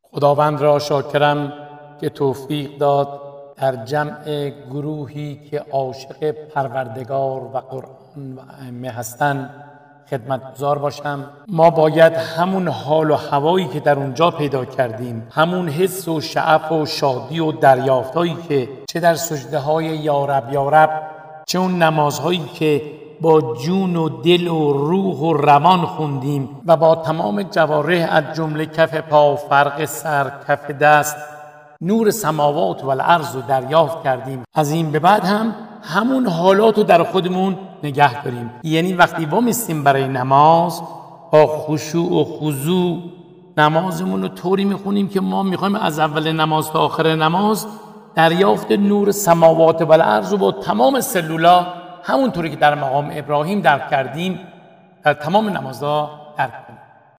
خداوند را شاکرم که توفیق داد در جمع گروهی که عاشق پروردگار و قرآن و ائمه هستند خدمتگزار باشم. ما باید همون حال و هوایی که در اونجا پیدا کردیم، همون حس و شعف و شادی و دریافتایی که چه در سجده های یارب یارب، چه اون نمازهایی که با جون و دل و روح و روان خوندیم و با تمام جوارح از جمله کف پا، فرق سر، کف دست، نور سماوات و الارض رو دریافت کردیم. از این به بعد هم همون حالات رو در خودمون نگه داریم. یعنی وقتی وامیستیم برای نماز، با خشوع و خضوع نمازمون رو طوری میخونیم که ما میخوایم از اول نماز تا آخر نماز دریافت نور سماوات و الارض رو با تمام سلولا، همونطوری که در مقام ابراهیم درک کردیم، در تمام نمازها